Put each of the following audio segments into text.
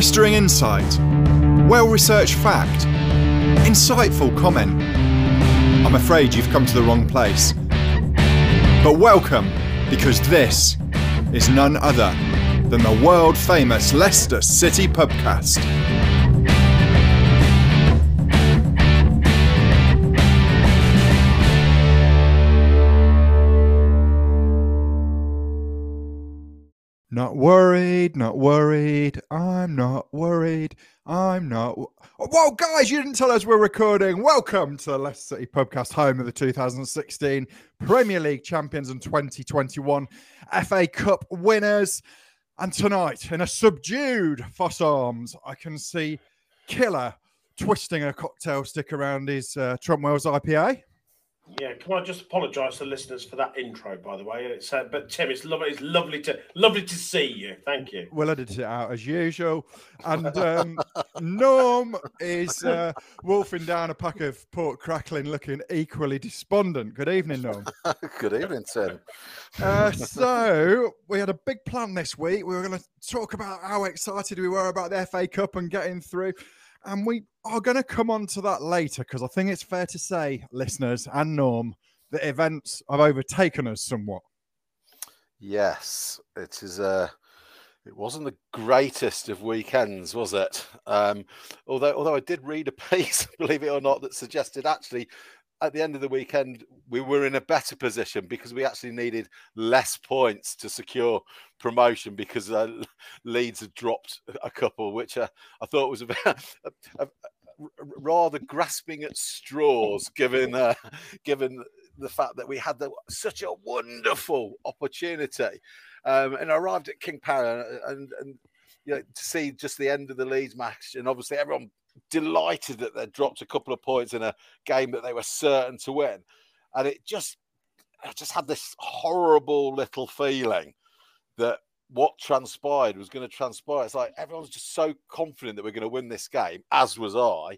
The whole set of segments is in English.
Blistering insight, well-researched fact, insightful comment. I'm afraid you've come to the wrong place. But welcome, because this is none other than the world-famous Leicester City Pubcast. Not worried, not worried, I'm not worried, I'm not... Whoa, guys, you didn't tell us we're recording. Welcome to the Leicester City Pubcast, home of the 2016 Premier League champions and 2021 FA Cup winners. And tonight, in a subdued Foss Arms, I can see Killer twisting a cocktail stick around his Trump Wells IPA. Yeah, can I just apologise to listeners for that intro, by the way? It's but Tim, it's lovely to see you. Thank you. We'll edit it out as usual. And Norm is wolfing down a pack of pork crackling, looking equally despondent. Good evening, Norm. Good evening, Tim. So we had a big plan this week. We were going to talk about how excited we were about the FA Cup and getting through. And we are going to come on to that later, because I think it's fair to say, listeners and Norm, that events have overtaken us somewhat. Yes, it is. It wasn't the greatest of weekends, was it? Although I did read a piece, believe it or not, that suggested actually at the end of the weekend we were in a better position because we actually needed less points to secure promotion because Leeds had dropped a couple, which I thought was a rather grasping at straws, given the fact that we had such a wonderful opportunity. And I arrived at King Power and you know, to see just the end of the Leeds match, and obviously everyone delighted that they dropped a couple of points in a game that they were certain to win. And I just had this horrible little feeling that what transpired was going to transpire. It's like everyone's just so confident that we're going to win this game, as was I.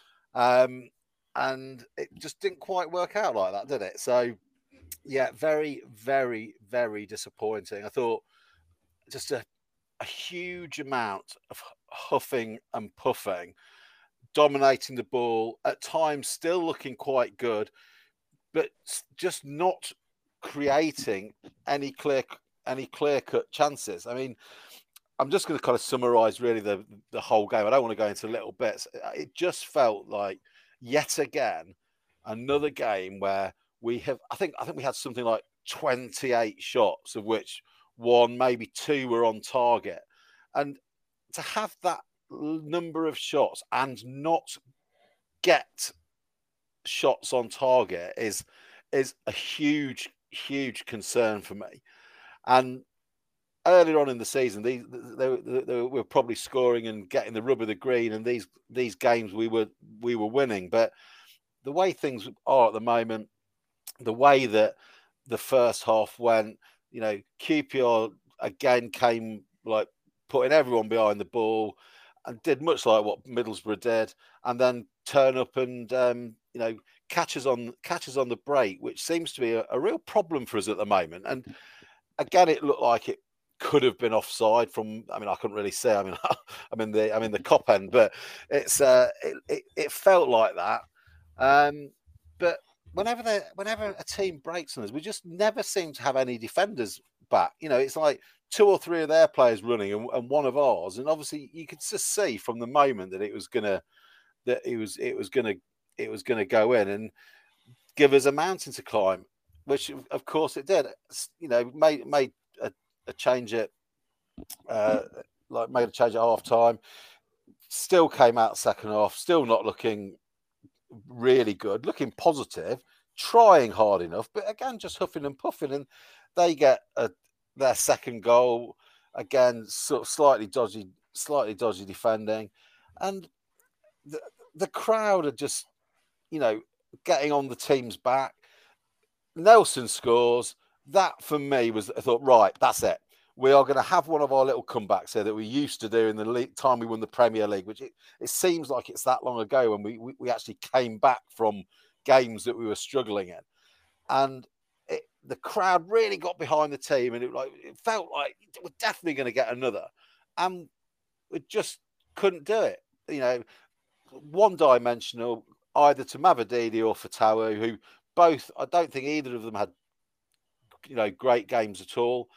And it just didn't quite work out like that, did it? So, yeah, very, very, very disappointing. I thought just a huge amount of huffing and puffing, dominating the ball, at times still looking quite good, but just not creating any clear-cut chances. I mean, I'm just going to kind of summarise really the whole game. I don't want to go into little bits. It just felt like yet again another game where we have. I think we had something like 28 shots, of which one, maybe two, were on target, and to have that number of shots and not get shots on target is a huge concern for me. And earlier on in the season, they were probably scoring and getting the rub of the green, and these games we were winning. But the way things are at the moment, the way that the first half went, you know, QPR again came like putting everyone behind the ball and did much like what Middlesbrough did, and then turn up and you know, catches on the break, which seems to be a real problem for us at the moment. And again, it looked like it could have been offside from. I mean, I couldn't really see. I mean, I'm in the cop end, but it felt like that. But whenever a team breaks on us, we just never seem to have any defenders back. You know, it's like two or three of their players running and one of ours, and obviously you could just see from the moment that it was gonna go in and give us a mountain to climb, which of course it did. You know, made a change at half time. Still came out second half, still not looking really good, looking positive, trying hard enough, but again just huffing and puffing, and they get their second goal again, sort of slightly dodgy defending, and the crowd are just, you know, getting on the team's back. Nelson scores. That for me was, I thought, right, that's it. We are going to have one of our little comebacks here that we used to do in the time we won the Premier League, which it seems like it's that long ago when we actually came back from games that we were struggling in. And the crowd really got behind the team, and it felt like we're definitely going to get another. And we just couldn't do it. You know, one-dimensional either to Mavididi or Fatawu, who both, I don't think either of them had, you know, great games at all.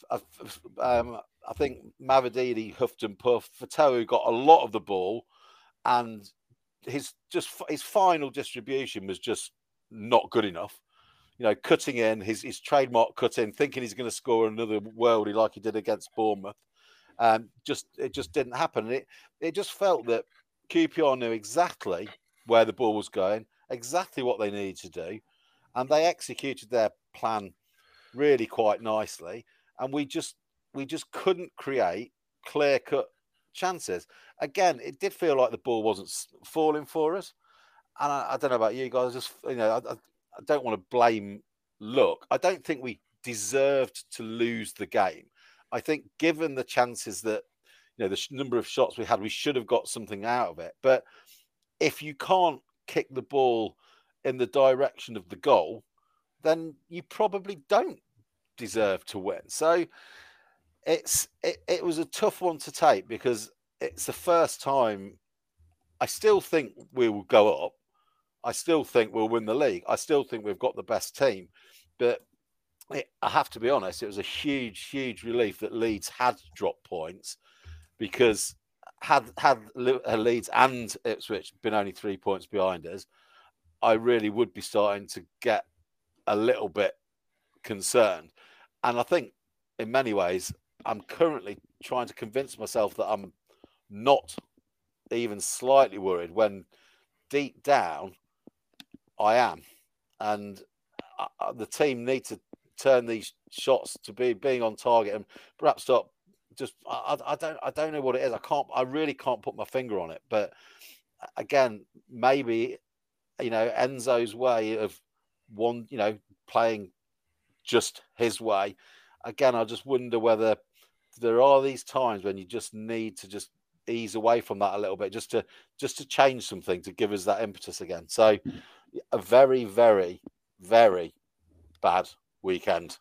I think Mavididi huffed and puffed. Fatawu got a lot of the ball, and his final distribution was just not good enough. You know, cutting in his trademark cut in, thinking he's going to score another worldie like he did against Bournemouth. It just didn't happen. It just felt that QPR knew exactly where the ball was going, exactly what they needed to do, and they executed their plan really quite nicely. And we just couldn't create clear-cut chances. Again, it did feel like the ball wasn't falling for us. And I don't know about you guys. Just, you know, I don't want to blame luck. I don't think we deserved to lose the game. I think given the chances that, you know, the number of shots we had, we should have got something out of it. But if you can't kick the ball in the direction of the goal, then you probably don't deserve to win. So it was a tough one to take, because it's the first time. I still think we will go up. I still think we'll win the league. I still think we've got the best team. But I have to be honest, it was a huge, huge relief that Leeds had dropped points, because had Leeds and Ipswich been only 3 points behind us, I really would be starting to get a little bit concerned. And I think in many ways, I'm currently trying to convince myself that I'm not even slightly worried, when deep down I am. And the team need to turn these shots to being on target, and perhaps stop. Just I don't know what it is. I really can't put my finger on it. But again, maybe, you know, Enzo's way of playing just his way. Again, I just wonder whether there are these times when you just need to just ease away from that a little bit, just to change something to give us that impetus again. So a very, very, very bad weekend.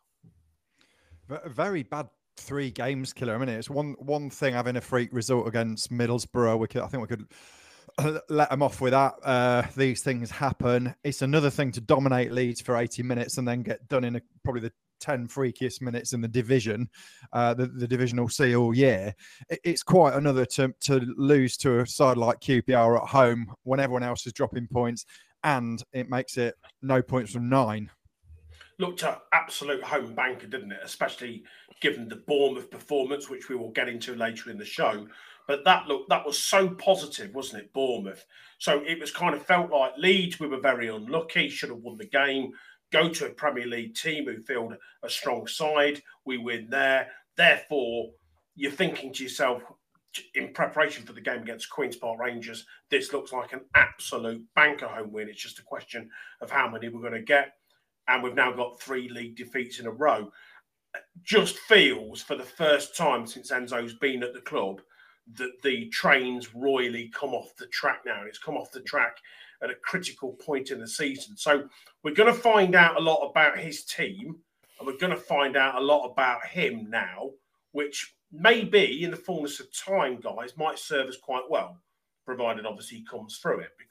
Very bad 3 games, Killer. I mean, it's one thing having a freak result against Middlesbrough. I think we could let them off with that. These things happen. It's another thing to dominate Leeds for 80 minutes and then get done in probably the 10 freakiest minutes in the division, the divisional C all year. It's quite another to lose to a side like QPR at home when everyone else is dropping points, and it makes it no points from 9. Looked an absolute home banker, didn't it? Especially given the Bournemouth performance, which we will get into later in the show. But that was so positive, wasn't it, Bournemouth? So it was kind of felt like Leeds, we were very unlucky, should have won the game. Go to a Premier League team who field a strong side, we win there. Therefore, you're thinking to yourself, in preparation for the game against Queen's Park Rangers, this looks like an absolute banker home win. It's just a question of how many we're going to get. And we've now got 3 league defeats in a row. Just feels, for the first time since Enzo's been at the club, that the train's royally come off the track now. And it's come off the track at a critical point in the season. So we're going to find out a lot about his team, and we're going to find out a lot about him now, which maybe in the fullness of time, guys, might serve us quite well, provided obviously he comes through it,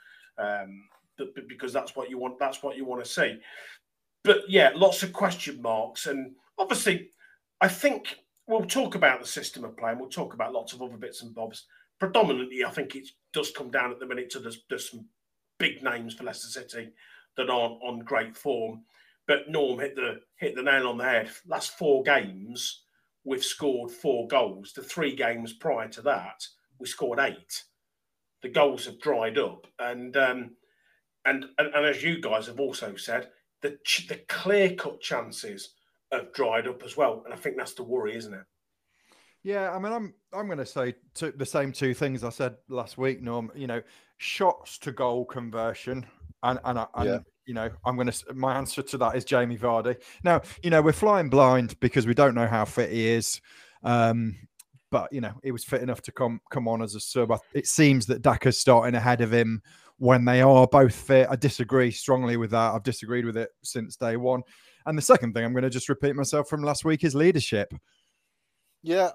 because that's what you want. That's what you want to see. But yeah, lots of question marks, and obviously, I think we'll talk about the system of play, and we'll talk about lots of other bits and bobs. Predominantly, I think it does come down at the minute to there's some big names for Leicester City that aren't on great form. But Norm hit the nail on the head. Last 4 games, we've scored 4 goals. The 3 games prior to that, we scored 8. The goals have dried up, and as you guys have also said, the clear-cut chances have dried up as well. And I think that's the worry, isn't it? Yeah, I mean, I'm going to say the same 2 things I said last week, Norm. You know, shots to goal conversion, and you know, my answer to that is Jamie Vardy. Now, you know, we're flying blind because we don't know how fit he is, but you know, he was fit enough to come on as a sub. It seems that Daka's starting ahead of him when they are both fit. I disagree strongly with that. I've disagreed with it since day one. And the second thing, I'm going to just repeat myself from last week, is leadership. Yeah,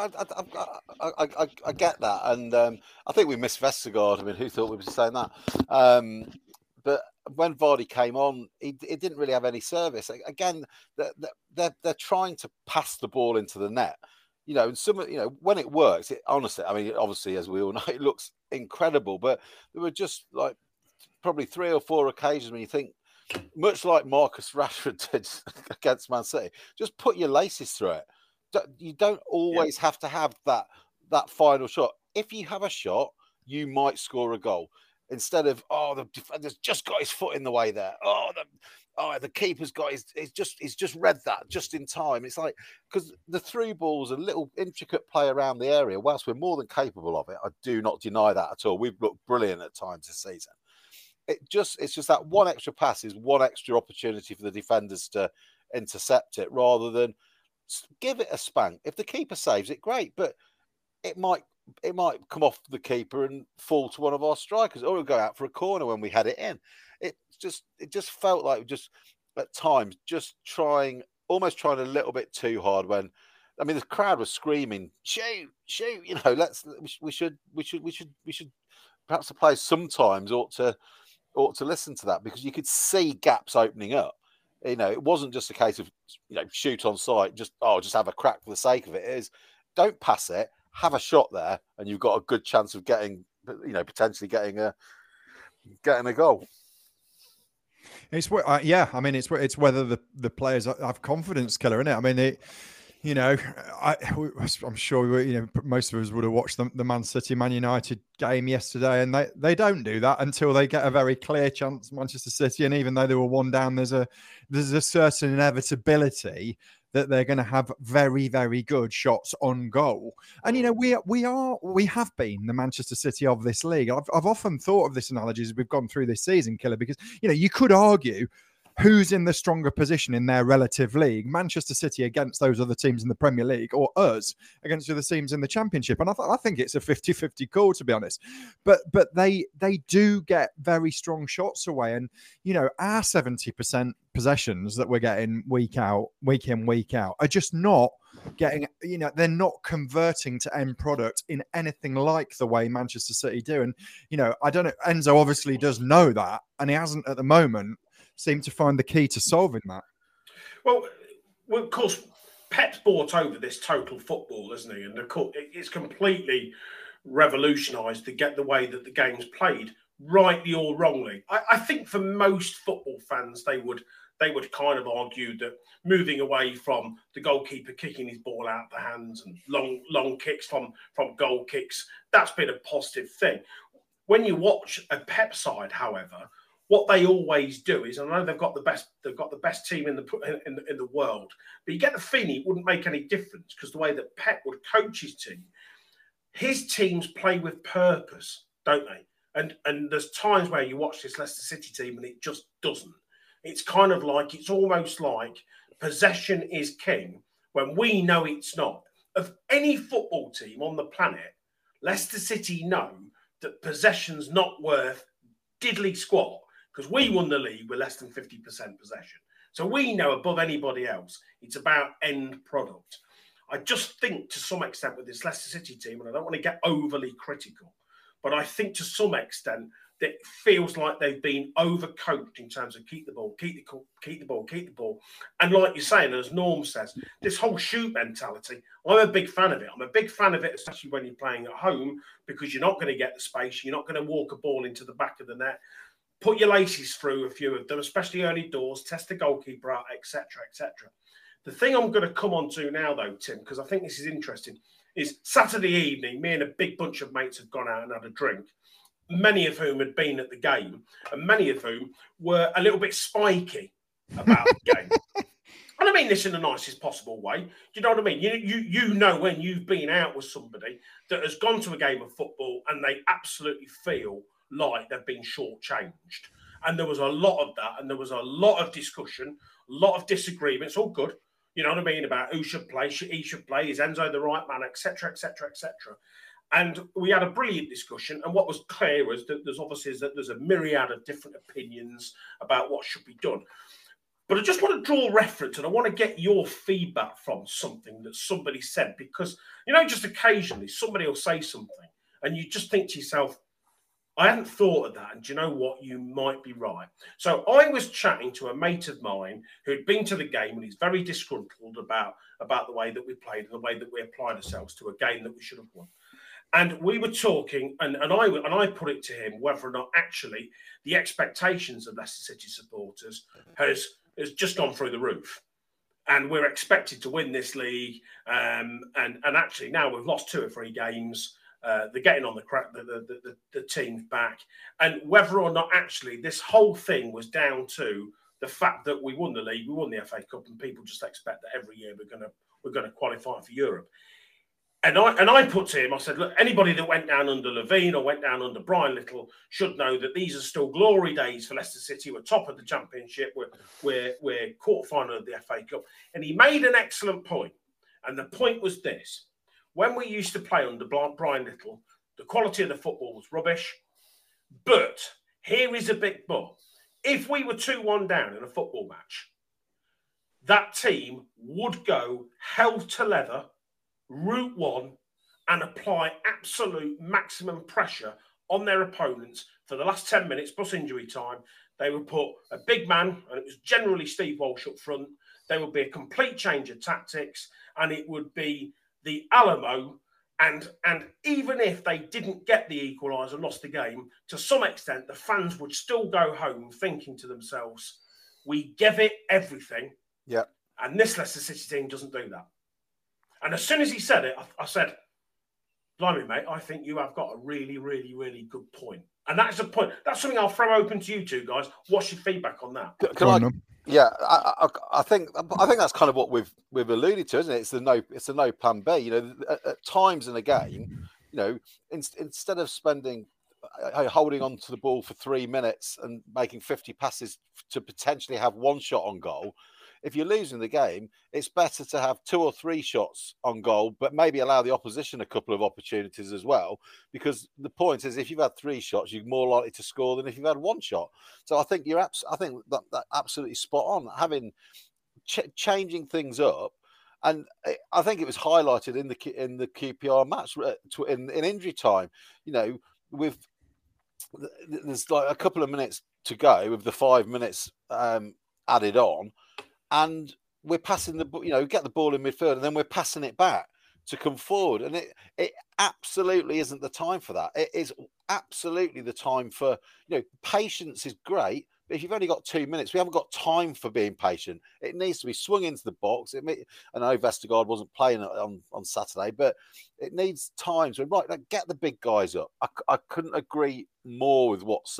I get that, and I think we missed Vestergaard. I mean, who thought we were saying that? But when Vardy came on, he didn't really have any service. Again, they're trying to pass the ball into the net, and when it works, honestly, I mean, obviously, as we all know, it looks incredible. But there were just like probably 3 or 4 occasions when you think, much like Marcus Rashford did against Man City, just put your laces through it. You don't always have to have that final shot. If you have a shot, you might score a goal. Instead of, the defender's just got his foot in the way there. The keeper's got he's just read that just in time. It's like, because the through ball's a little intricate play around the area. Whilst we're more than capable of it, I do not deny that at all. We've looked brilliant at times this season. It's just that one extra pass is one extra opportunity for the defenders to intercept it, rather than give it a spank. If the keeper saves it, great, but it might come off the keeper and fall to one of our strikers, or it'll go out for a corner when we had it in. It just felt like just at times just almost trying a little bit too hard. When, I mean, the crowd was screaming, shoot, we should perhaps the players sometimes ought to listen to that, because you could see gaps opening up. It wasn't just a case of, shoot on sight, just have a crack for the sake of it. It is, don't pass it, have a shot there, and you've got a good chance of getting, potentially getting a goal. It's I mean, it's whether the players have confidence, Killer, isn't it? I mean, I'm sure most of us would have watched the Man City Man United game yesterday, and they don't do that until they get a very clear chance, Manchester City. And even though they were 1 down, there's a certain inevitability that they're going to have very, very good shots on goal. And we have been the Manchester City of this league. I've often thought of this analogy as we've gone through this season, Killer, because you could argue who's in the stronger position in their relative league, Manchester City against those other teams in the Premier League, or us against the other teams in the Championship. And I think it's a 50-50 call, to be honest. But they do get very strong shots away. And, our 70% possessions that we're getting week in, week out, are just not getting, they're not converting to end product in anything like the way Manchester City do. And, I don't know, Enzo obviously does know that, and he hasn't at the moment seem to find the key to solving that. Well, of course, Pep's brought over this total football, isn't he? And of course, it's completely revolutionised the way that the game's played, rightly or wrongly. I think for most football fans, they would kind of argue that moving away from the goalkeeper kicking his ball out the hands and long kicks from goal kicks, that's been a positive thing. When you watch a Pep side, however, what they always do is, I know they've got the best team in the world, but you get the feeling it wouldn't make any difference, because the way that Pep would coach his teams play with purpose, don't they? And there's times where you watch this Leicester City team and it just doesn't. It's kind of like, it's almost like possession is king when we know it's not. Of any football team on the planet, Leicester City know that possession's not worth diddly squat, because we won the league with less than 50% possession. So we know above anybody else, it's about end product. I just think to some extent with this Leicester City team, and I don't want to get overly critical, but I think to some extent that it feels like they've been overcoached in terms of keep the ball. And like you're saying, as Norm says, this whole shoot mentality, I'm a big fan of it. I'm a big fan of it, especially when you're playing at home, because you're not going to get the space. You're not going to walk a ball into the back of the net. Put your laces through a few of them, especially early doors, test the goalkeeper out, etc., etc. The thing I'm going to come on to now, though, Tim, because I think this is interesting, is Saturday evening, me and a big bunch of mates had gone out and had a drink, many of whom had been at the game, and many of whom were a little bit spiky about the game. And I mean this in the nicest possible way. Do you know what I mean? You know when you've been out with somebody that has gone to a game of football and they absolutely feel like they've been shortchanged. And there was a lot of that, and there was a lot of discussion, a lot of disagreements, all good, you know what I mean, about who should play, he should play, is Enzo the right man, etc., etc., etc. And we had a brilliant discussion, and what was clear was that there's a myriad of different opinions about what should be done. But I just want to draw reference, and I want to get your feedback from something that somebody said, because, just occasionally somebody will say something and you just think to yourself, I hadn't thought of that. And do you know what? You might be right. So I was chatting to a mate of mine who'd been to the game, and he's very disgruntled about the way that we played and the way that we applied ourselves to a game that we should have won. And we were talking, and I put it to him whether or not actually the expectations of Leicester City supporters has just gone through the roof. And we're expected to win this league. And actually now we've lost 2 or 3 games. They're getting on the team's back. And whether or not actually this whole thing was down to the fact that we won the league, we won the FA Cup, and people just expect that every year we're gonna qualify for Europe. And I put to him, I said, look, anybody that went down under Levine or went down under Brian Little should know that these are still glory days for Leicester City. We're top of the Championship. We're quarter-final of the FA Cup. And he made an excellent point. And the point was this. When we used to play under Brian Little, the quality of the football was rubbish. But here is a big but. If we were 2-1 down in a football match, that team would go hell to leather, route one, and apply absolute maximum pressure on their opponents for the last 10 minutes plus injury time. They would put a big man, and it was generally Steve Walsh up front. There would be a complete change of tactics, and it would be the Alamo. And even if they didn't get the equaliser and lost the game, to some extent, the fans would still go home thinking to themselves, we give it everything. Yeah. And this Leicester City team doesn't do that. And as soon as he said it, I said, blimey, mate, I think you have got a really, really, really good point. And that's a point. That's something I'll throw open to you two guys. What's your feedback on that? I think that's kind of what we've alluded to, isn't it? It's a no plan B. At times in a game, instead of spending holding on to the ball for 3 minutes and making 50 passes to potentially have 1 shot on goal, if you're losing the game, it's better to have 2 or 3 shots on goal, but maybe allow the opposition a couple of opportunities as well. Because the point is, if you've had 3 shots, you're more likely to score than if you've had 1 shot. So I think I think that absolutely spot on. Having changing things up, and I think it was highlighted in the QPR match in injury time. With there's like a couple of minutes to go with the 5 minutes added on. And we're passing get the ball in midfield, and then we're passing it back to come forward. And it absolutely isn't the time for that. It is absolutely the time for, patience is great. But if you've only got 2 minutes, we haven't got time for being patient. It needs to be swung into the box. I know Vestergaard wasn't playing on Saturday, but it needs time. So, right, get the big guys up. I couldn't agree more with what's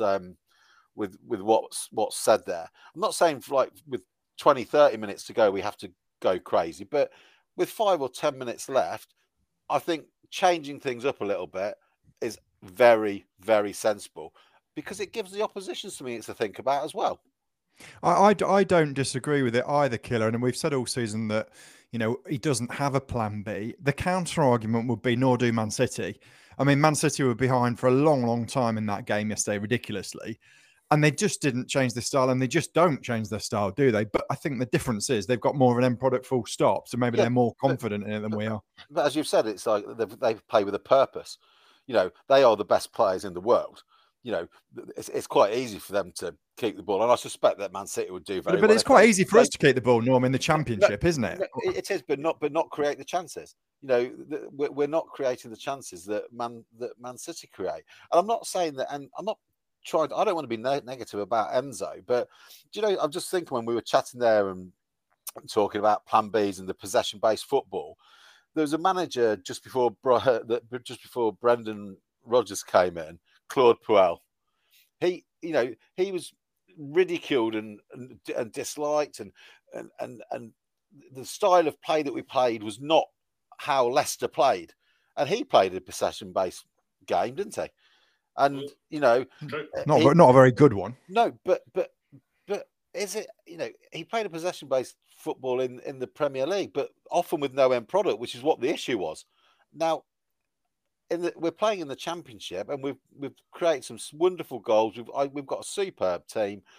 said there. I'm not saying with 20, 30 minutes to go, we have to go crazy. But with 5 or 10 minutes left, I think changing things up a little bit is very, very sensible, because it gives the opposition something to think about as well. I don't disagree with it either, Killer. And we've said all season that, he doesn't have a plan B. The counter argument would be, nor do Man City. I mean, Man City were behind for a long, long time in that game yesterday, ridiculously. And they just didn't change their style, and they just don't change their style, do they? But I think the difference is they've got more of an end product, full stop. So maybe they're more confident in it than we are. But as you've said, it's like they play with a purpose. They are the best players in the world. It's quite easy for them to keep the ball. And I suspect that Man City would do very well. But it's quite easy for us to keep the ball, Norm, in the Championship, isn't it? It is, but not create the chances. We're not creating the chances that Man City create. And I'm not saying that, and I'm not I don't want to be negative about Enzo, but I'm just thinking when we were chatting there and talking about plan Bs and the possession-based football, there was a manager just before Brendan Rodgers came in, Claude Puel. He was ridiculed and disliked, and the style of play that we played was not how Leicester played, and he played a possession-based game, didn't he? And not a very good one. No, but is it? He played a possession-based football in the Premier League, but often with no end product, which is what the issue was. Now, we're playing in the Championship, and we've created some wonderful goals. We've got a superb team.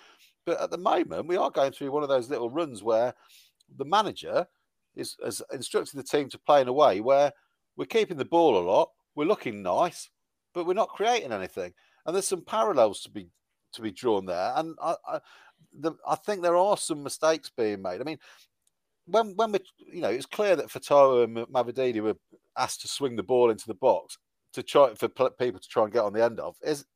But at the moment, we are going through one of those little runs where the manager has instructed the team to play in a way where we're keeping the ball a lot, we're looking nice, but we're not creating anything. And there's some parallels to be drawn there. And I think there are some mistakes being made. I mean, when we, it's clear that Fatawa and Mavididi were asked to swing the ball into the box to try for people to try and get on the end of. Is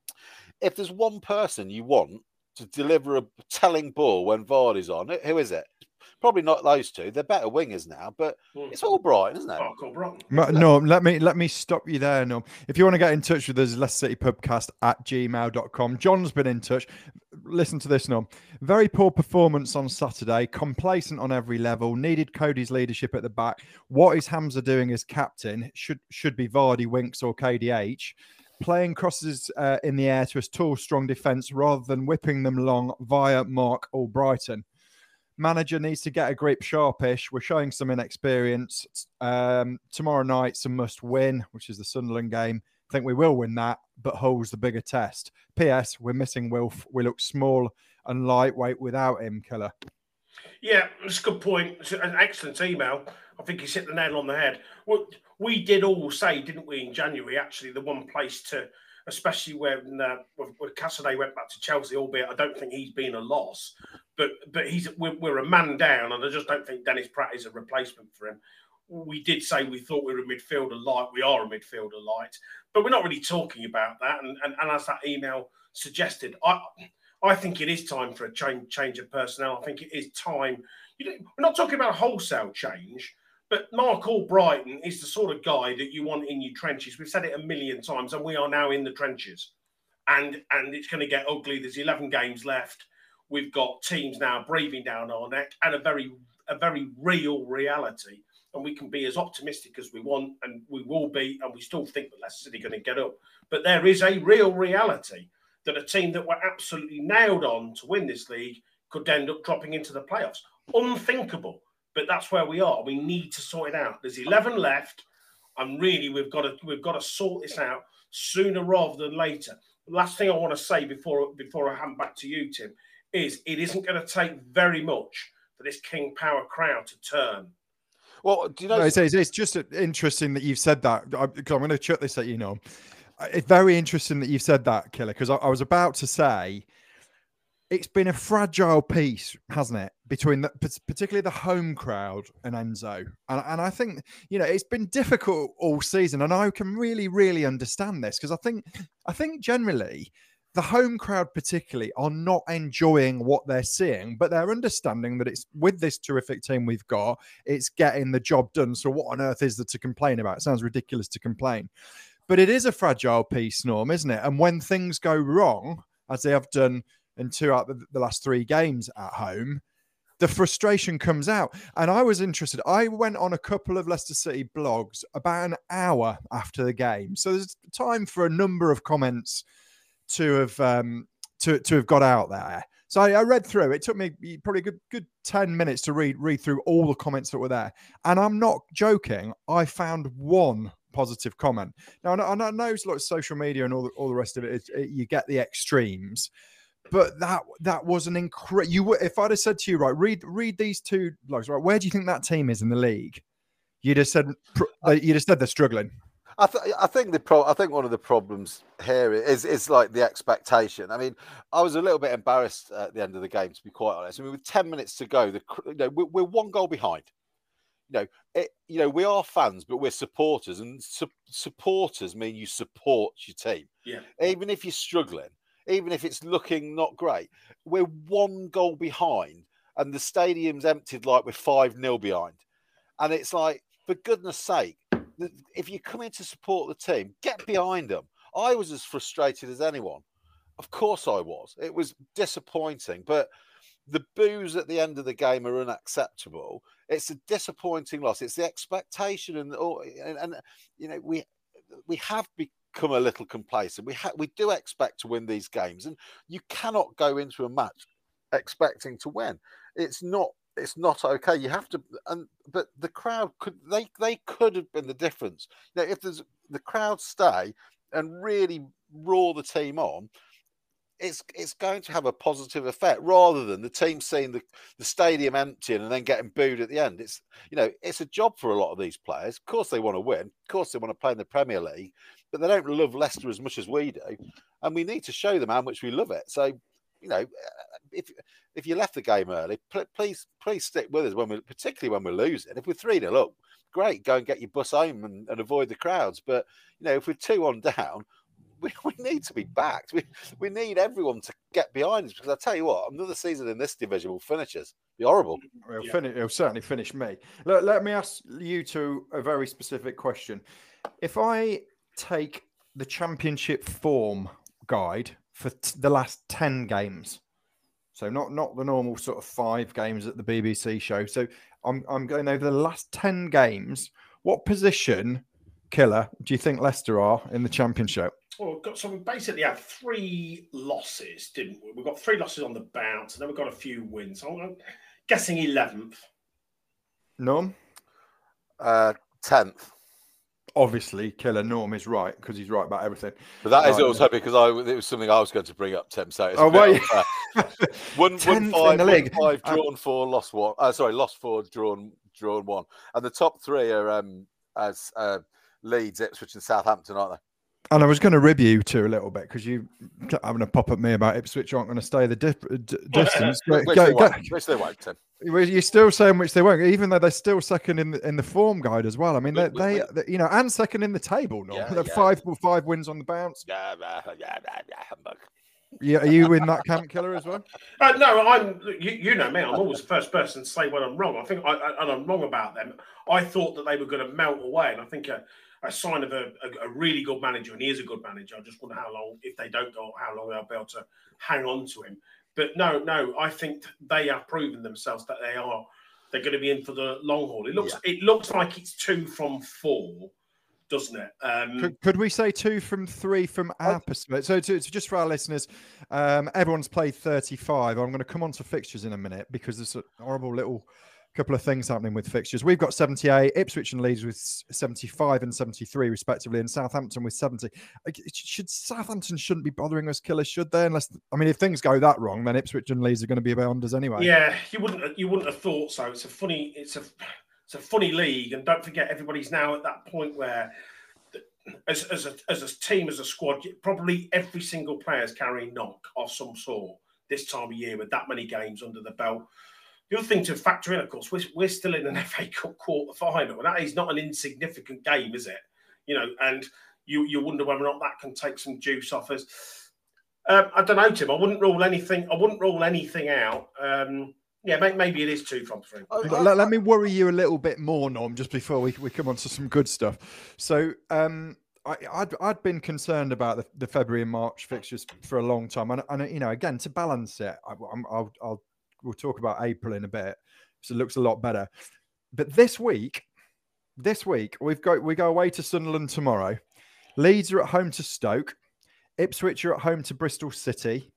if there's one person you want to deliver a telling ball when Vardy's on, who is it? Probably not those two. They're better wingers now, but it's all Brighton, isn't it? No, let me stop you there. No, if you want to get in touch with us, LeicesterCityPubcast@gmail.com. John's been in touch. Listen to this, no. Very poor performance on Saturday. Complacent on every level. Needed Cody's leadership at the back. What is Hamza doing as captain? Should be Vardy, Winks, or KDH. Playing crosses in the air to a tall, strong defence rather than whipping them long via Mark Albrighton. Manager needs to get a grip sharpish. We're showing some inexperience. Tomorrow night, some must win, which is the Sunderland game. I think we will win that, but Hull's the bigger test. P.S. We're missing Wilf. We look small and lightweight without him, Killer. Yeah, it's a good point. It's an excellent email. I think he's hit the nail on the head. Well, we did all say, didn't we, in January, actually, the one place to, especially when Cassidy went back to Chelsea, albeit I don't think he's been a loss, but we're a man down, and I just don't think Dennis Pratt is a replacement for him. We did say we thought we were a midfielder light. We are a midfielder light, but we're not really talking about that. And as that email suggested, I think it is time for a change of personnel. I think it is time. We're not talking about a wholesale change, but Mark Albrighton is the sort of guy that you want in your trenches. We've said it a million times, and we are now in the trenches. And it's going to get ugly. There's 11 games left. We've got teams now breathing down our neck, and a very real reality. And we can be as optimistic as we want, and we will be, and we still think that Leicester City are going to get up. But there is a real reality that a team that were absolutely nailed on to win this league could end up dropping into the playoffs. Unthinkable, but that's where we are. We need to sort it out. There's 11 left, and really we've got to sort this out sooner rather than later. The last thing I want to say before I hand back to you, Tim, is it isn't going to take very much for this King Power crowd to turn. Well, do you know? No, it's just interesting that you've said that, because I'm going to chuck this at you now. It's very interesting that you've said that, Killer, because I was about to say it's been a fragile piece, hasn't it, between particularly the home crowd and Enzo. And I think, it's been difficult all season, and I can really, really understand this, because I think generally the home crowd particularly are not enjoying what they're seeing, but they're understanding that it's with this terrific team we've got, it's getting the job done. So what on earth is there to complain about? It sounds ridiculous to complain. But it is a fragile piece, Norm, isn't it? And when things go wrong, as they have done in 2 out of the last 3 games at home, the frustration comes out. And I was interested. I went on a couple of Leicester City blogs about an hour after the game. So there's time for a number of comments to have got out there. So I read through. It took me probably a good 10 minutes to read through all the comments that were there. And I'm not joking. I found one positive comment. Now, I know it's like social media and all the rest of it. You get the extremes, but that was an incredible. If I'd have said to you, right, read these 2 blogs, right, where do you think that team is in the league? You'd have said they're struggling. I think one of the problems here is like the expectation. I mean, I was a little bit embarrassed at the end of the game, to be quite honest. I mean, with 10 minutes to go, we're 1 goal behind. We are fans, but we're supporters, and supporters mean you support your team. Yeah. Even if you're struggling, even if it's looking not great, we're 1 goal behind, and the stadium's emptied like we're 5-0 behind. And it's like, for goodness sake, if you come in to support the team, get behind them. I was as frustrated as anyone. Of course I was. It was disappointing, but the boos at the end of the game are unacceptable. It's a disappointing loss. It's the expectation, and we have become a little complacent. We do expect to win these games, and you cannot go into a match expecting to win. It's not okay. You have to, but the crowd could have been the difference. If the crowd stay and really roar the team on, it's going to have a positive effect rather than the team seeing the stadium emptying and then getting booed at the end. It's it's a job for a lot of these players. Of course they want to win. Of course they want to play in the Premier League, but they don't love Leicester as much as we do, and we need to show them how much we love it. So, if you left the game early, please stick with us particularly when we're losing. If we're 3-0 up, great, go and get your bus home and avoid the crowds. But if we're 2-1 down, we need to be backed. We need everyone to get behind us, because I tell you what, another season in this division will finish us. Be horrible. It'll certainly finish me. Let me ask you two a very specific question. If I take the Championship form guide for the last 10 games, so not the normal sort of 5 games that the BBC show, so I'm going over the last 10 games, what position, Killer, do you think Leicester are in the Championship? Well, we basically had 3 losses, didn't we? We've got 3 losses on the bounce, and then we've got a few wins. So I'm guessing 11th. Norm? 10th. Obviously, Killer Norm is right, because he's right about everything. But that is also because it was something I was going to bring up, Tim. So it's won 5, drawn 4, lost 1. Lost 4, drawn 1. And the top 3 are as Leeds, Ipswich, and Southampton, aren't they? And I was going to rib you two a little bit, because you having a pop at me about Ipswich aren't going to stay the distance. Which they won't, Tim. You're still saying which they won't, even though they're still second in the form guide as well. I mean, they and second in the table. No, they're 5 wins on the bounce. Humbug. Yeah, are you in that camp, Killer, as well? No, I'm. You know me. I'm always the first person to say when I'm wrong. I think, and I'm wrong about them. I thought that they were going to melt away, and I think a sign of a really good manager, and he is a good manager. I just wonder how long, if they don't go, how long they'll be able to hang on to him. But no, I think they have proven themselves that they're going to be in for the long haul. It looks like it's 2 from 4, doesn't it? Could we say 2 from 3 from our perspective? So just for our listeners, everyone's played 35. I'm going to come on to fixtures in a minute, because there's a horrible little couple of things happening with fixtures. We've got 78, Ipswich and Leeds with 75 and 73 respectively, and Southampton with 70. Southampton shouldn't be bothering us, Killer, should they? Unless, I mean, if things go that wrong, then Ipswich and Leeds are going to be beyond us anyway. Yeah, you wouldn't have thought so. It's a funny league, and don't forget, everybody's now at that point where, as a team, as a squad, probably every single player is carrying knock of some sort this time of year with that many games under the belt. The other thing to factor in, of course, we're still in an FA Cup quarter-final, and that is not an insignificant game, is it? And you wonder whether or not that can take some juice off us. I don't know, Tim. I wouldn't rule anything out. Maybe it is 2 from 3. Let me worry you a little bit more, Norm, just before we come on to some good stuff. So I'd been concerned about the February and March fixtures for a long time, and again, to balance it, we'll talk about April in a bit, so it looks a lot better. But this week we go away to Sunderland tomorrow. Leeds are at home to Stoke. Ipswich are at home to Bristol City.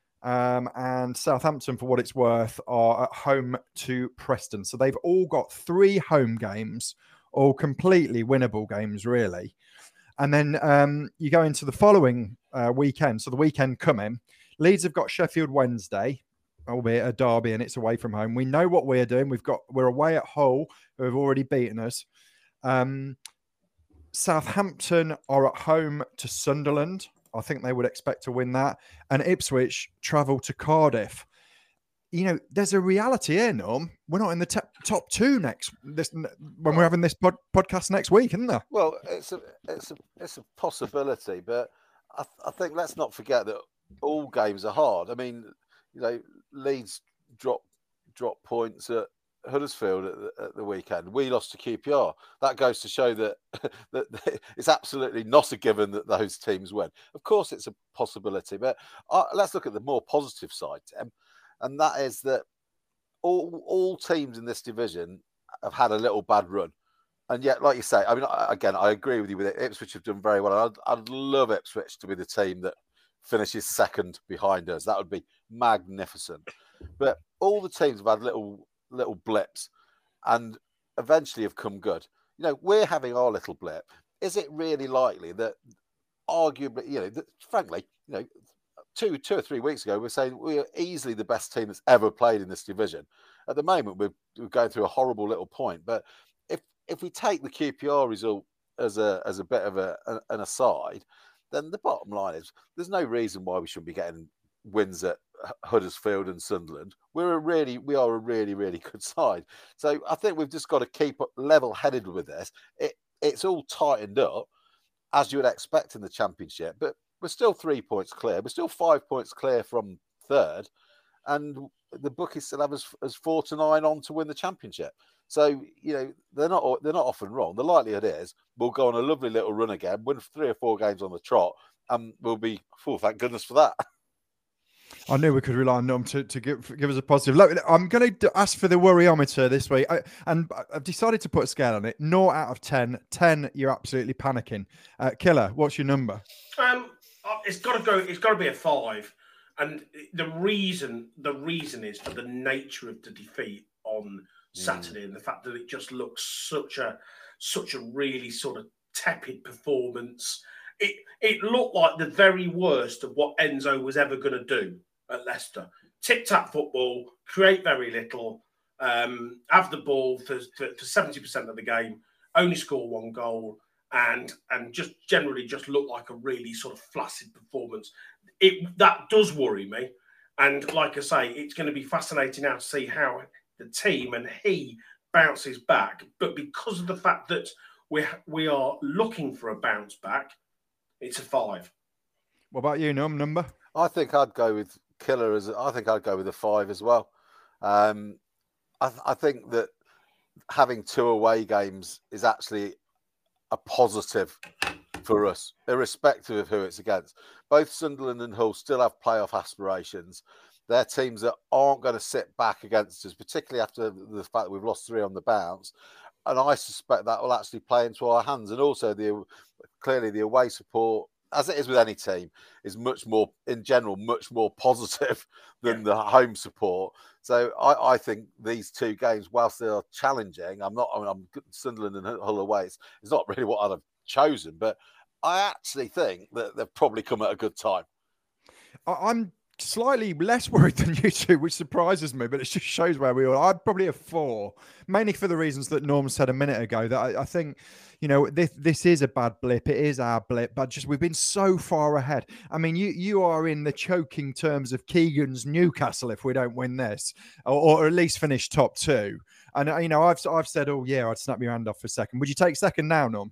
And Southampton, for what it's worth, are at home to Preston. So they've all got 3 home games, all completely winnable games, really. And then you go into the following weekend. So the weekend coming, Leeds have got Sheffield Wednesday, albeit a derby, and it's away from home. We know what we're doing. We're away at Hull, who have already beaten us. Southampton are at home to Sunderland. I think they would expect to win that. And Ipswich travel to Cardiff. There's a reality here, Norm. We're not in the top 2 when we're having this podcast next week, isn't there? Well, it's a possibility, but I think let's not forget that all games are hard. I mean, Leeds drop points at Huddersfield at the weekend. We lost to QPR. That goes to show that it's absolutely not a given that those teams win. Of course, it's a possibility, but let's look at the more positive side, Tim, and that is that all teams in this division have had a little bad run, and yet, like you say, I mean, again, I agree with you with it. Ipswich have done very well. I'd love Ipswich to be the team that finishes second behind us. That would be magnificent. But all the teams have had little blips and eventually have come good. We're having our little blip. Is it really likely that arguably, frankly, two or 3 weeks ago, we were saying we are easily the best team that's ever played in this division. At the moment, we're going through a horrible little point. But if we take the QPR result as a bit of an aside, then the bottom line is there's no reason why we shouldn't be getting wins at Huddersfield and Sunderland. We are a really, really good side. So I think we've just got to keep level-headed with this. It's all tightened up, as you would expect in the Championship, but we're still 3 points clear. We're still 5 points clear from third, and the bookies still have us 4 to 9 on to win the Championship. So, they're not often wrong. The likelihood is we'll go on a lovely little run again, win 3 or 4 games on the trot, and we'll be, thank goodness for that. I knew we could rely on them to give us a positive. Look, I'm going to ask for the worryometer this week, and I've decided to put a scale on it. 0 out of 10. 10, you're absolutely panicking. Killer, what's your number? It's got to be a 5, and the reason is for the nature of the defeat on Saturday and the fact that it just looks such a really sort of tepid performance. It looked like the very worst of what Enzo was ever going to do at Leicester. Tic-tac football, create very little, have the ball for 70% of the game, only score 1 goal, and just generally just look like a really sort of flaccid performance. That does worry me. And like I say, it's going to be fascinating now to see how the team and he bounces back. But because of the fact that we are looking for a bounce back, it's a 5. What about you, number? I think I'd go with Killer I'd go with a 5 as well. I think that having 2 away games is actually a positive for us, irrespective of who it's against. Both Sunderland and Hull still have playoff aspirations. They're teams that aren't going to sit back against us, particularly after the fact that we've lost 3 on the bounce. And I suspect that will actually play into our hands. And also, clearly the away support, as it is with any team, is much more positive than the home support. So I think these 2 games, whilst they are challenging, I'm Sunderland and Hull away. It's not really what I'd have chosen, but I actually think that they've probably come at a good time. I'm slightly less worried than you two, which surprises me, but it just shows where we are. I'd probably a 4, mainly for the reasons that Norm said a minute ago, that I think, this is a bad blip. It is our blip, but we've been so far ahead. I mean, you are in the choking terms of Keegan's Newcastle if we don't win this, or at least finish top 2. And, I've said, oh yeah, I'd snap your hand off for second. Would you take second now, Norm?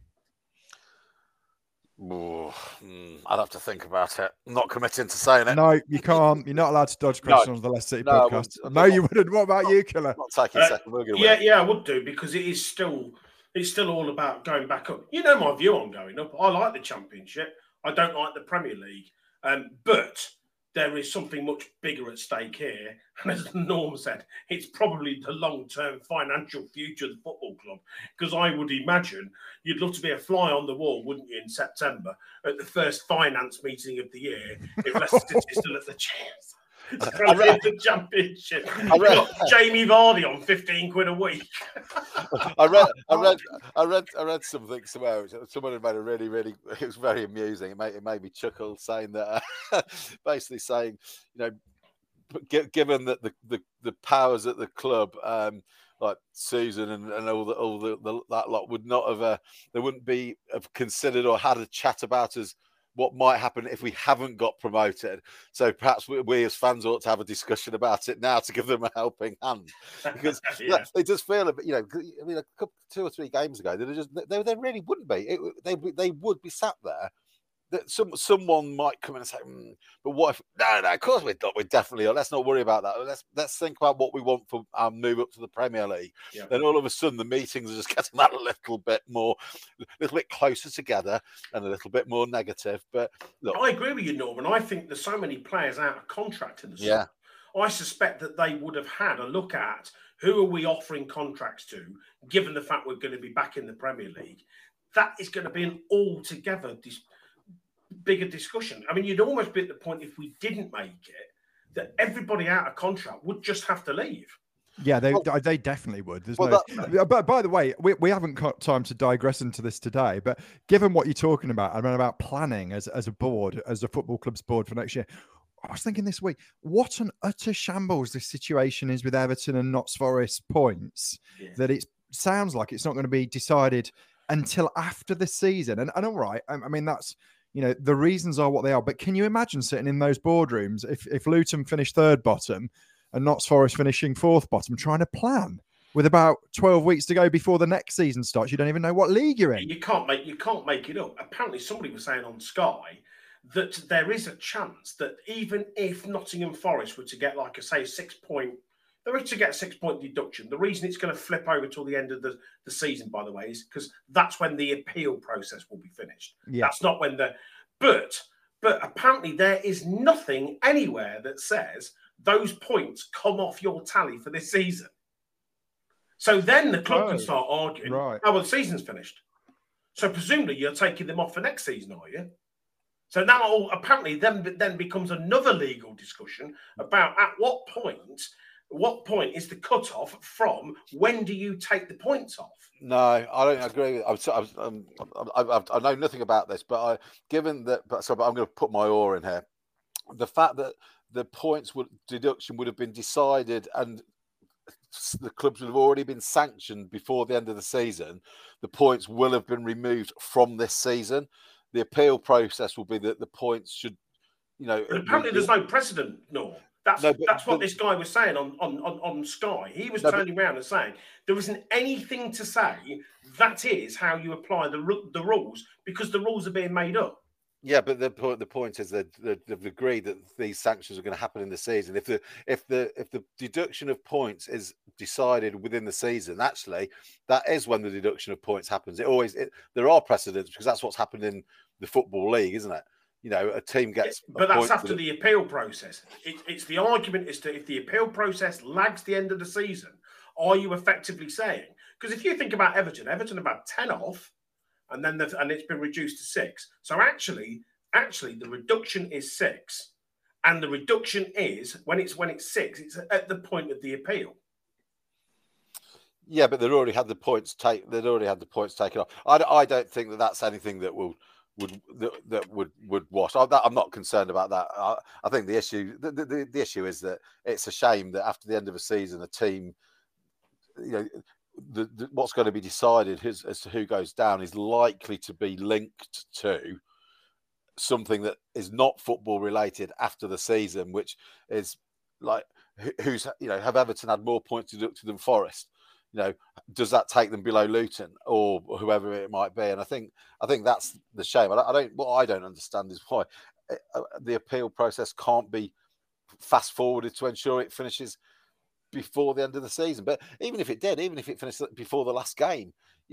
I'd have to think about it. I'm not committing to saying it. No, you can't. You're not allowed to dodge questions on the Leicester City podcast. No, you wouldn't. What about you, Killer? Not taking second. Yeah, I would do, because it's still all about going back up. You know my view on going up. I like the Championship. I don't like the Premier League. But there is something much bigger at stake here. And as Norm said, it's probably the long-term financial future of the football club. Because I would imagine you'd love to be a fly on the wall, wouldn't you, in September at the first finance meeting of the year, if Leicester City is still at the chance. The Championship. You've got Jamie Vardy on 15 quid a week. I read something somewhere. Someone had made a really, it was very amusing. It made me chuckle, saying that basically saying, given that the powers at the club, like Susan and all that lot would not have they wouldn't have considered or had a chat about us what might happen if we haven't got promoted. So perhaps we as fans ought to have a discussion about it now to give them a helping hand, because they just feel a bit, I mean, 2 or 3 games ago, they really wouldn't be. They would be sat there. That someone might come in and say, but what if? No, of course we're definitely. Let's not worry about that. Let's think about what we want for our move up to the Premier League. Yeah. Then all of a sudden the meetings are just getting that a little bit closer together and a little bit more negative. But look, I agree with you, Norman. I think there's so many players out of contract in the summer. I suspect that they would have had a look at who are we offering contracts to, given the fact we're going to be back in the Premier League. That is going to be an altogether bigger discussion. I mean, you'd almost be at the point, if we didn't make it, that everybody out of contract would just have to leave. Yeah, they definitely would. But by the way, we haven't got time to digress into this today, but given what you're talking about, I mean, about planning as a board, as a football club's board for next year, I was thinking this week, what an utter shambles this situation is with Everton and Notts Forest points, that it sounds like it's not going to be decided until after the season. And all right, I mean, that's, the reasons are what they are. But can you imagine sitting in those boardrooms if Luton finished third bottom and Notts Forest finishing fourth bottom, trying to plan with about 12 weeks to go before the next season starts? You don't even know what league you're in. You can't make it up. Apparently, somebody was saying on Sky that there is a chance that even if Nottingham Forest were to get, like I say, 6 point, they were to get a 6 point deduction. The reason it's going to flip over till the end of the season, by the way, is because that's when the appeal process will be finished. Yeah. That's not when but apparently there is nothing anywhere that says those points come off your tally for this season. So then the club can start arguing, oh, well, the season's finished. So presumably you're taking them off for next season, are you? So now apparently then becomes another legal discussion about at what point is the cut-off from when do you take the points off? No, I don't agree with I know nothing about this, but I'm going to put my oar in here. The fact that the deduction would have been decided and the clubs would have already been sanctioned before the end of the season, the points will have been removed from this season. The appeal process will be that the points should, But apparently there's no precedent, no. That's what this guy was saying on Sky. He was turning around and saying there isn't anything to say that is how you apply the rules because the rules are being made up. Yeah, but the point is that they've agreed that these sanctions are going to happen in the season. If the deduction of points is decided within the season, actually, that is when the deduction of points happens. There are precedents because that's what's happened in the Football League, isn't it? A team gets... But that's after the appeal process. It's the argument is that if the appeal process lags the end of the season, are you effectively saying... Because if you think about Everton about 10 off, and then it's been reduced to 6. So actually, the reduction is 6, and the reduction is when it's 6. It's at the point of the appeal. Yeah, but they'd already had the points taken off. I don't think that that's anything that would wash. I'm not concerned about that. I think the issue is that it's a shame that after the end of a season, a team, what's going to be decided as to who goes down is likely to be linked to something that is not football related after the season, which is like have Everton had more points deducted than Forest? Does that take them below Luton or whoever it might be? And I think that's the shame. What I don't understand is why the appeal process can't be fast forwarded to ensure it finishes before the end of the season. But even if it finished before the last game,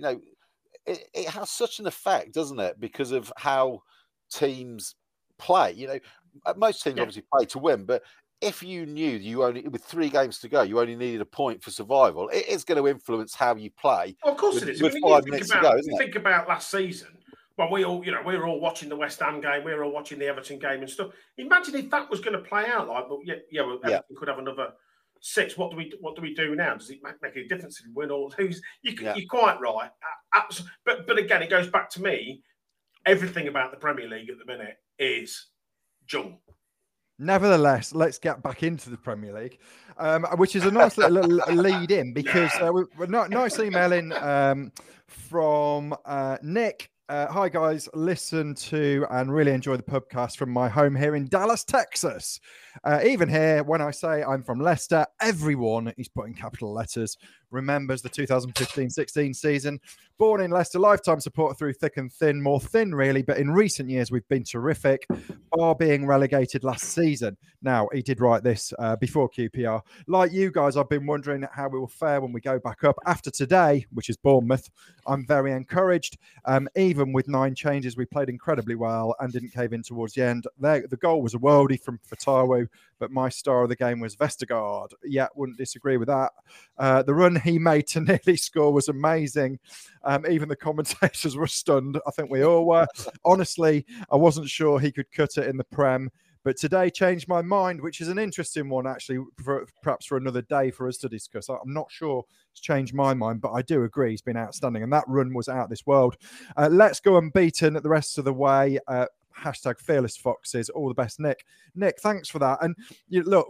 it has such an effect, doesn't it? Because of how teams play. Most teams obviously play to win, but if you knew with 3 games to go, you only needed a point for survival, it is going to influence how you play. Well, of course it is. With 5 minutes to go, isn't it? Think about last season when we were all watching the West Ham game, we were all watching the Everton game and stuff. Imagine if that was going to play out like, Everton could have another 6. What do we do now? Does it make any difference if we win or lose? You're quite right. But again, it goes back to me. Everything about the Premier League at the minute is junk. Nevertheless, let's get back into the Premier League, which is a nice little lead in because we're nice email in from Nick. Hi guys, listen to and really enjoy the podcast from my home here in Dallas, Texas. Even here, when I say I'm from Leicester, everyone, he's putting capital letters, remembers the 2015-16 season. Born in Leicester, lifetime support through thick and thin, more thin really, but in recent years we've been terrific, bar being relegated last season. Now, he did write this before QPR. Like you guys, I've been wondering how we will fare when we go back up. After today, which is Bournemouth, I'm very encouraged. Even with 9 changes, we played incredibly well and didn't cave in towards the end. The goal was a worldie from Fatawu, but my star of the game was Vestergaard. Yeah, wouldn't disagree with that. The run he made to nearly score was amazing. Even the commentators were stunned. I think we all were. Honestly, I wasn't sure he could cut it in the Prem. But today changed my mind, which is an interesting one, actually, perhaps for another day for us to discuss. I'm not sure it's changed my mind, but I do agree he's been outstanding. And that run was out of this world. Let's go unbeaten the rest of the way. Hashtag Fearless Foxes. All the best, Nick. Nick, thanks for that. And look,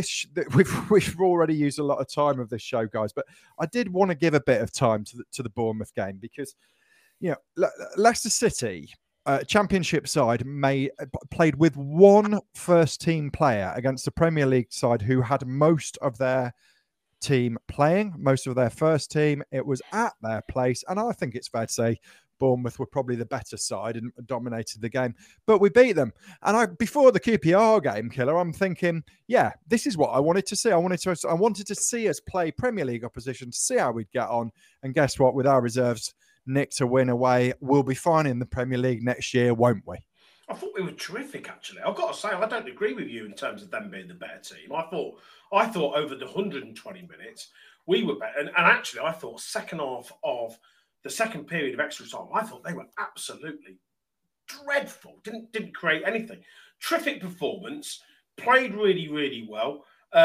we've already used a lot of time of this show, guys, but I did want to give a bit of time to the Bournemouth game because, Leicester City, Championship side, played with one first-team player against a Premier League side who had most of their team playing, most of their first team. It was at their place, and I think it's fair to say Bournemouth were probably the better side and dominated the game, but we beat them. And before the QPR game, Killer, I'm thinking, yeah, this is what I wanted to see. I wanted to see us play Premier League opposition, to see how we'd get on. And guess what? With our reserves, Nick to win away, we'll be fine in the Premier League next year, won't we? I thought we were terrific, actually. I've got to say, I don't agree with you in terms of them being the better team. I thought over the 120 minutes, we were better. And actually, I thought second half of the second period of extra time, I thought they were absolutely dreadful. Didn't create anything. Terrific performance. Played really, really well.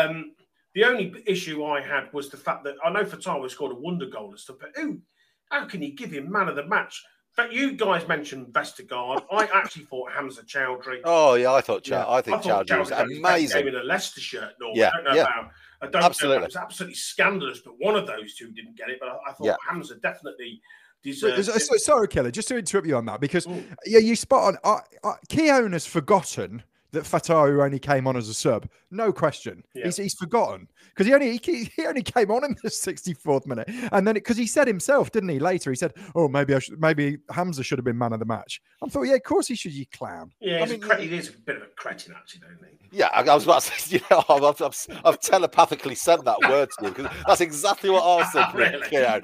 The only issue I had was the fact that I know Fatawa scored a wonder goal and stuff, but how can you give him man of the match? In fact, you guys mentioned Vestergaard. I actually thought Hamza Chowdhury. Oh yeah, I think Chowdhury was amazing. In a Leicester shirt, no, yeah, I don't know about. I don't absolutely. know. It was absolutely scandalous, but one of those two didn't get it. But I thought Hamza definitely deserved it. Sorry, Killer, just to interrupt you on that, because you spot on. Keown has forgotten that Fatawu only came on as a sub. No question. Yeah. He's forgotten because he only came on in the 64th minute, and then because he said himself, didn't he? Later he said, "Oh, maybe Hamza should have been man of the match." I thought, yeah, of course he should. You clown. Yeah, he is a bit of a cretin, actually, don't he? Yeah, I was about to say, I've telepathically sent that word to you because that's exactly what I was thinking. Really?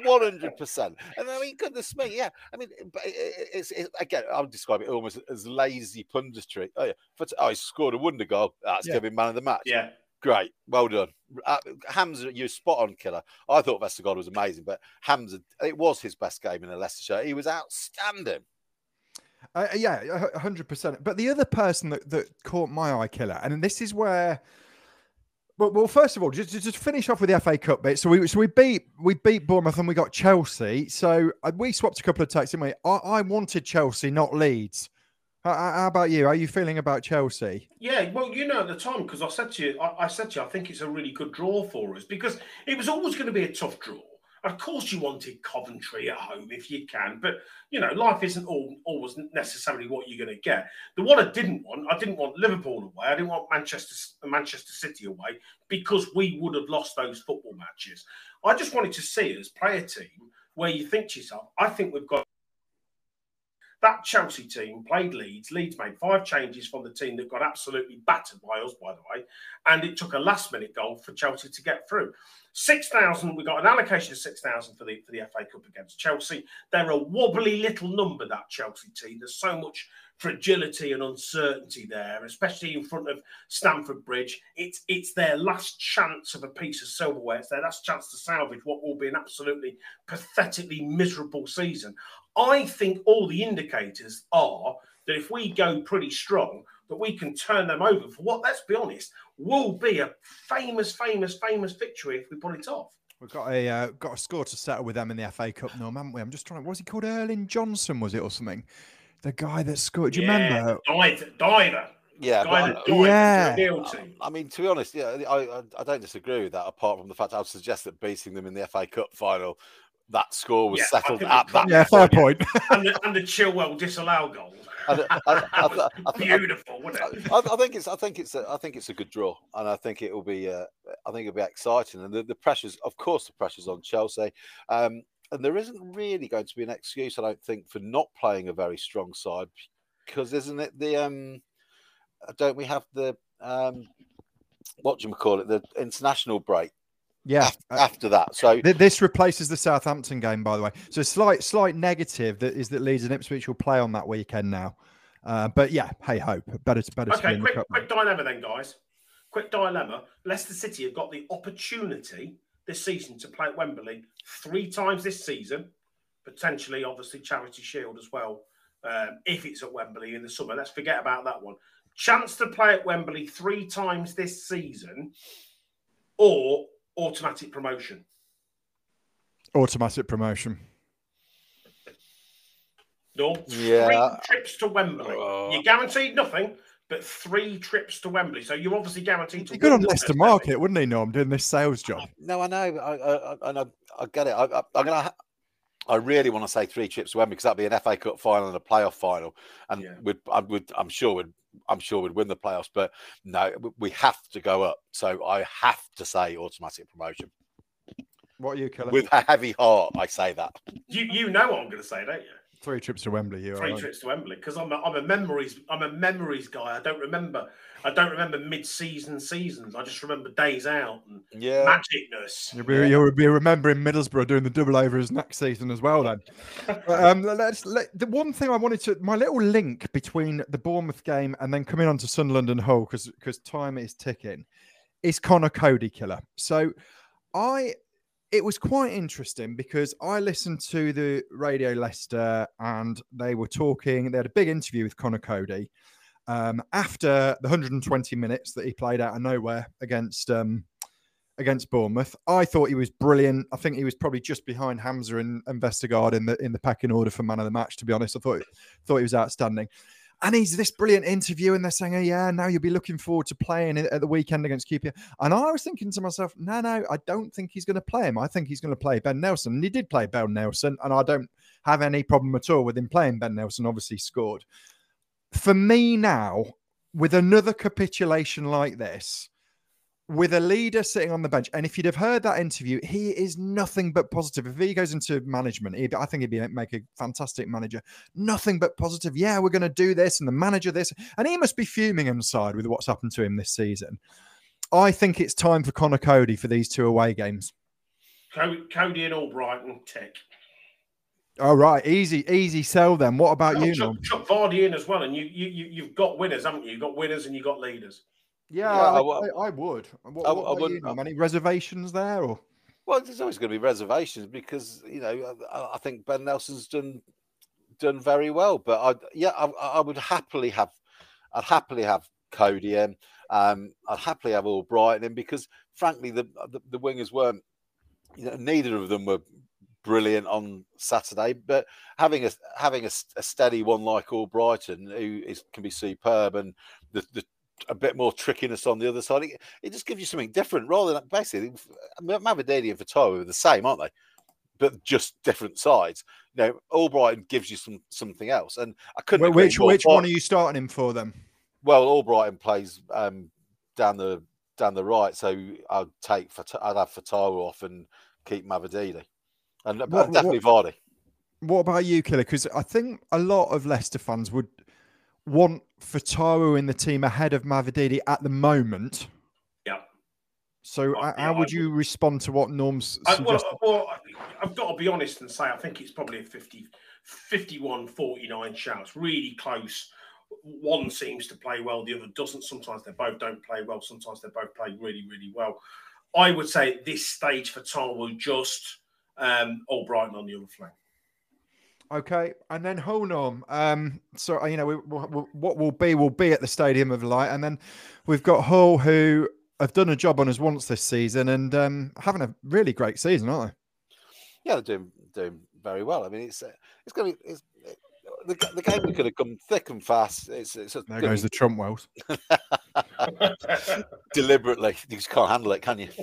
100%. And I mean, goodness me, yeah. I mean, it's again, I'll describe it almost as lazy punditry. Oh yeah, he scored a wonder goal. That's going to be man of the match. Yeah. Great, well done. Hamza, you're spot on, Killer. I thought Vestergaard was amazing, but Hamza, it was his best game in the Leicester shirt. He was outstanding. Yeah, 100%. But the other person that caught my eye, Killer, and this is where, well, first of all, just finish off with the FA Cup bit. So we beat Bournemouth and we got Chelsea. So we swapped a couple of takes, didn't we? I wanted Chelsea, not Leeds. How about you? How are you feeling about Chelsea? Yeah, well, at the time, because I said to you, I think it's a really good draw for us because it was always going to be a tough draw. Of course, you wanted Coventry at home if you can, but life isn't always necessarily what you're going to get. What I didn't want Liverpool away. I didn't want Manchester City away because we would have lost those football matches. I just wanted to see us play a team where you think to yourself, I think we've got. That Chelsea team played Leeds. Leeds made 5 changes from the team that got absolutely battered by us, by the way. And it took a last-minute goal for Chelsea to get through. 6,000, we got an allocation of 6,000 for the FA Cup against Chelsea. They're a wobbly little number, that Chelsea team. There's so much fragility and uncertainty there, especially in front of Stamford Bridge. It's their last chance of a piece of silverware. It's their last chance to salvage what will be an absolutely pathetically miserable season. I think all the indicators are that if we go pretty strong, that we can turn them over for what, let's be honest, will be a famous victory if we pull it off. We've got a score to settle with them in the FA Cup, Norm, haven't we? I'm just trying. What was he called? Erling Johnson, was it, or something? The guy that scored. Do you remember? Diver. Yeah, I mean, to be honest, I don't disagree with that. Apart from the fact I would suggest that beating them in the FA Cup final, that score was settled at that. Yeah, fair point. and the Chilwell disallow goal. Beautiful, wasn't it? I think it's a good draw, and I think it'll be exciting. And the pressure's on Chelsea, and there isn't really going to be an excuse, I don't think, for not playing a very strong side, because isn't it the don't we have the the international break? Yeah, after that. So this replaces the Southampton game, by the way. So slight negative that Leeds and Ipswich will play on that weekend now. But yeah, hey ho, better. Okay, quick dilemma then, guys. Quick dilemma. Leicester City have got the opportunity this season to play at Wembley 3 times this season, potentially, obviously, Charity Shield as well, if it's at Wembley in the summer. Let's forget about that one. Chance to play at Wembley 3 times this season, or automatic promotion. No, Yeah. 3 trips to Wembley. You're guaranteed nothing, but 3 trips to Wembley. So you're obviously guaranteed to He'd be good on win. Leicester Market, wouldn't he, Norm, doing this sales job? No, I know. I get it. I really want to say 3 trips to Wembley because that'd be an FA Cup final and a playoff final, and I'm sure we'd win the playoffs. But no, we have to go up. So I have to say automatic promotion. What are you, Killer? With a heavy heart, I say that. You know what I'm going to say, don't you? 3 trips to Wembley. You 3 trips to Wembley because I'm a memories guy. I don't remember mid-season seasons. I just remember days out and magicness. You'll be remembering Middlesbrough doing the double overs next season as well. Then the one thing I wanted to, my little link between the Bournemouth game and then coming on to Sunderland and Hull because time is ticking, is Connor Cody, Killer. So it was quite interesting because I listened to the Radio Leicester and they were talking. They had a big interview with Connor Cody after the 120 minutes that he played out of nowhere against Bournemouth. I thought he was brilliant. I think he was probably just behind Hamza and Vestergaard in the pecking order for man of the match. To be honest, I thought he was outstanding. And he's this brilliant interview, and they're saying, "Oh yeah, now you'll be looking forward to playing at the weekend against QPR." And I was thinking to myself, "No, I don't think he's going to play him. I think he's going to play Ben Nelson." And he did play Ben Nelson, and I don't have any problem at all with him playing Ben Nelson. Obviously, scored. For me now, with another capitulation like this, with a leader sitting on the bench, and if you'd have heard that interview, he is nothing but positive. If he goes into management, I think he'd make a fantastic manager. Nothing but positive. Yeah, we're going to do this, and the manager this, and he must be fuming inside with what's happened to him this season. I think it's time for Connor Cody for these 2 away games. Cody and Albrighton, tick. All right, easy sell then. What about you, Norm? Chuck Vardy in as well, and you've got winners, haven't you? You've got winners and you've got leaders. Yeah, I would. What about you, Norm? Any reservations there? Or? Well, there's always going to be reservations because I think Ben Nelson's done very well. But I would happily have Cody in. I'd happily have Albrighton in because, frankly, the wingers weren't. Neither of them were brilliant on Saturday. But having a steady one like Albrighton, who can be superb, and a bit more trickiness on the other side. It just gives you something different rather than basically Mavididi and Vitola are the same, aren't they? But just different sides. Albrighton gives you something else. And I couldn't. Which one are you starting him for then? Well, Albrighton plays down the right, so I'd have Vitola off and keep Mavididi, and definitely Vardy. What about you, Killer? Because I think a lot of Leicester fans would want Fatawu in the team ahead of Mavididi at the moment. Yeah. So how would you respond to what Norm's suggested? Well, I've got to be honest and say I think it's probably a 51-49 shout. It's really close. One seems to play well, the other doesn't. Sometimes they both don't play well. Sometimes they both play really, really well. I would say at this stage Fatawu just Albrighton on the other flank. Okay, and then Norm. So what will be at the Stadium of Light, and then we've got Hull, who have done a job on us once this season and having a really great season, aren't they? Yeah, they're doing very well. I mean, it's going to be the game is going to come thick and fast. There goes the Trump Wells. Deliberately, you just can't handle it, can you?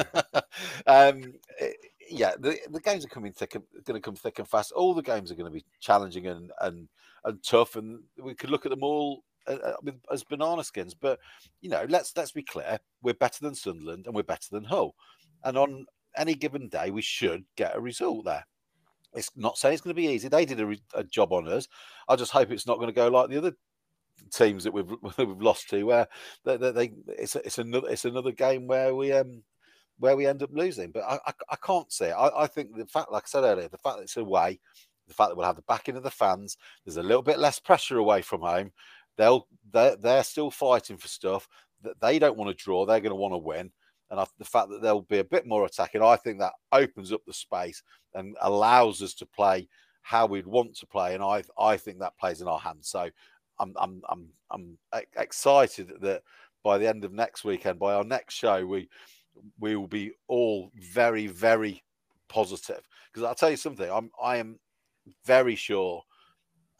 Yeah, the games are going to come thick and fast. All the games are going to be challenging and tough, and we could look at them all as banana skins. But let's be clear: we're better than Sunderland and we're better than Hull, and on any given day we should get a result there. It's not saying it's going to be easy. They did a job on us. I just hope it's not going to go like the other teams that we've lost to, where it's another game where we end up losing. But I can't see it. I think the fact, like I said earlier, the fact that it's away, the fact that we'll have the backing of the fans, there's a little bit less pressure away from home. They're still fighting for stuff that they don't want to draw. They're going to want to win. And the fact that there'll be a bit more attacking, I think that opens up the space and allows us to play how we'd want to play. And I think that plays in our hands. So I'm excited that by the end of next weekend, by our next show, we will be all very, very positive. Because I'll tell you something, I am very sure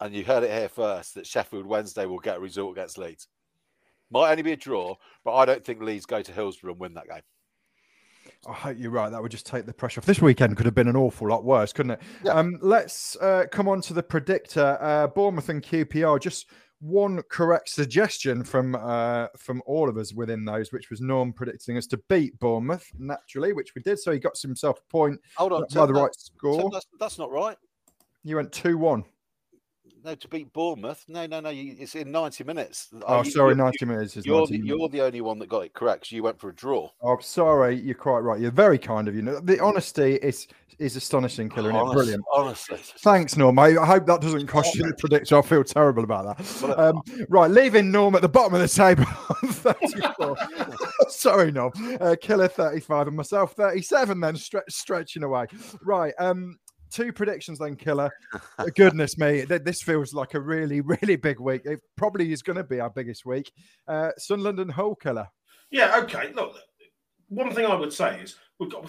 and you heard it here first, that Sheffield Wednesday will get a result against Leeds. Might only be a draw, but I don't think Leeds go to Hillsborough and win that game. I hope you're right. That would just take the pressure off. This weekend could have been an awful lot worse, couldn't it? Yeah. Let's come on to the predictor. Bournemouth and QPR. Just one correct suggestion from all of us within those, which was Norm predicting us to beat Bournemouth, naturally, which we did. So he got himself a point. Hold on. By the right score. That's not right. You went 2-1. No, to beat Bournemouth. No. It's in 90 minutes. Oh, sorry, 90 minutes. You're the only one that got it correct. So you went for a draw. Oh, sorry. You're quite right. You're very kind of you. The honesty is astonishing, Killer. Isn't it? Brilliant. Honestly. Thanks, Norm. I hope that doesn't cost you the prediction. I feel terrible about that. Right, leaving Norm at the bottom of the table on 34. Sorry, Norm. Killer 35 and myself 37 then, stretching away. Right, 2 predictions then, Killer. Goodness me, this feels like a really, really big week. It probably is going to be our biggest week. Sunderland and Hull, Killer. Yeah, okay. Look, one thing I would say is we've got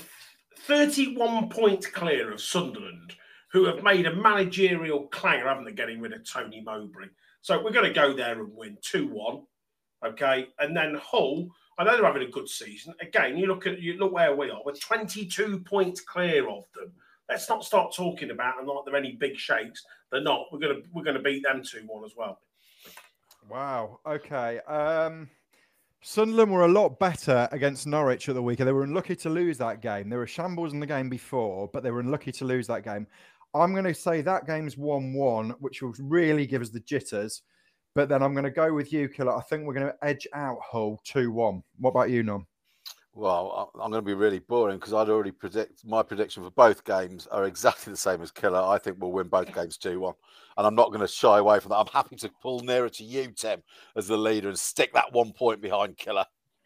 31 points clear of Sunderland, who have made a managerial clanger, haven't they, getting rid of Tony Mowbray. So we're going to go there and win 2-1. Okay. And then Hull, I know they're having a good season. Again, you look where we are. We're 22 points clear of them. Let's not start talking about them like they're any big shakes. They're not. We're gonna beat them 2-1 as well. Wow. Okay. Sunderland were a lot better against Norwich at the weekend. They were unlucky to lose that game. They were shambles in the game before, but they were unlucky to lose that game. I'm going to say that game's 1-1, which will really give us the jitters. But then I'm going to go with you, Killer. I think we're going to edge out Hull 2-1. What about you, Nom? Well, I'm going to be really boring because I'd already my prediction for both games are exactly the same as Killer. I think we'll win both games 2-1. And I'm not going to shy away from that. I'm happy to pull nearer to you, Tim, as the leader and stick that 1 point behind Killer.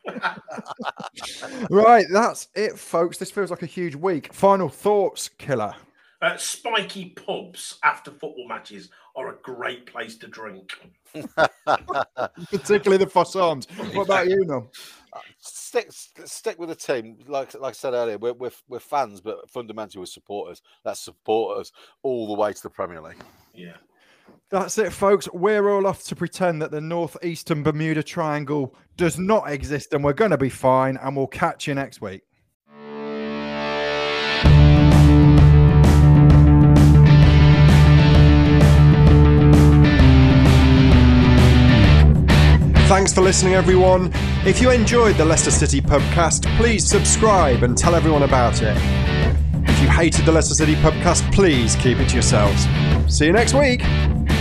Right, that's it, folks. This feels like a huge week. Final thoughts, Killer. Spiky pubs after football matches are a great place to drink. Particularly the Foss Arms. What about you, Nom? Stick with the team. Like I said earlier, we're fans, but fundamentally we're supporters. Let's support us all the way to the Premier League. Yeah. That's it, folks. We're all off to pretend that the northeastern Bermuda Triangle does not exist and we're going to be fine, and we'll catch you next week. Thanks for listening, everyone. If you enjoyed the Leicester City Pubcast, please subscribe and tell everyone about it. If you hated the Leicester City Pubcast, please keep it to yourselves. See you next week.